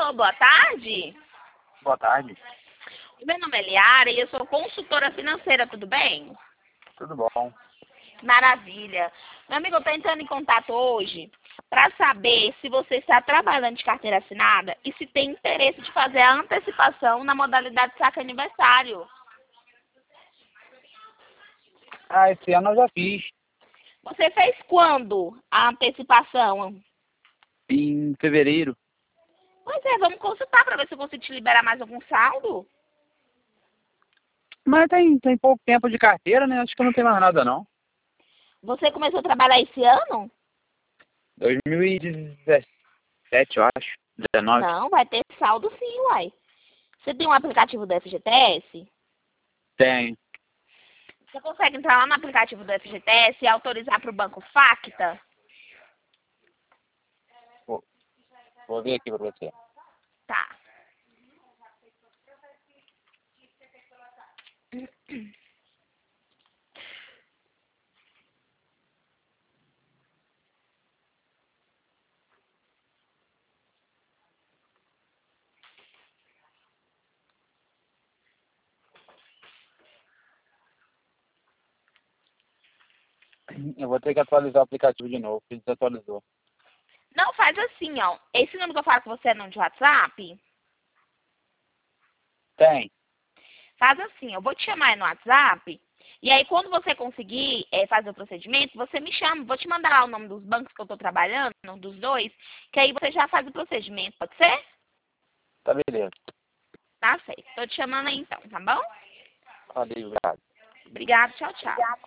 Alô, boa tarde. Boa tarde. Meu nome é Liara e eu sou consultora financeira, tudo bem? Tudo bom? Maravilha. Meu amigo, eu estou entrando em contato hoje para saber se você está trabalhando de carteira assinada e se tem interesse de fazer a antecipação na modalidade saque aniversário. Esse ano eu já fiz. Você fez quando a antecipação? Em fevereiro. Pois é, vamos consultar para ver se eu consigo te liberar mais algum saldo. Mas tem pouco tempo de carteira, né? Acho que eu não tenho mais nada, não. Você começou a trabalhar esse ano? 2017, eu acho. 19. Não, vai ter saldo sim, uai. Você tem um aplicativo do FGTS? Tenho. Você consegue entrar lá no aplicativo do FGTS e autorizar para o banco Facta? Vou ver aqui pra você. Tá. Eu vou ter que atualizar o aplicativo de novo, porque desatualizou. Não, faz assim, ó. Esse número que eu falo com você é número de WhatsApp? Tem. Faz assim, eu vou te chamar aí no WhatsApp. E aí, quando você conseguir fazer o procedimento, você me chama. Vou te mandar lá o nome dos bancos que eu estou trabalhando, dos dois, que aí você já faz o procedimento, pode ser? Tá beleza. Tá certo. Tô te chamando aí então, tá bom? Valeu, obrigado. Obrigada, tchau, tchau.